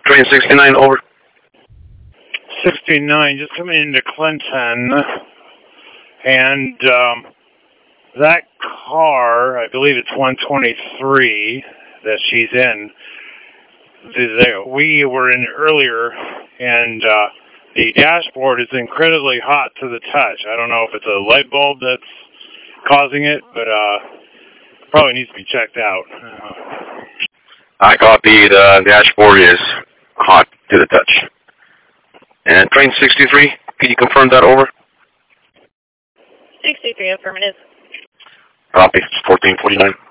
Train 69, over. 69, just coming into Clinton, and that car, I believe it's 123 that she's in. We were in earlier, and the dashboard is incredibly hot to the touch. I don't know if it's a light bulb that's causing it, but probably needs to be checked out. I copy. The dashboard is hot to the touch. And train 63, can you confirm that, over? 63, affirmative. Copy, 1449.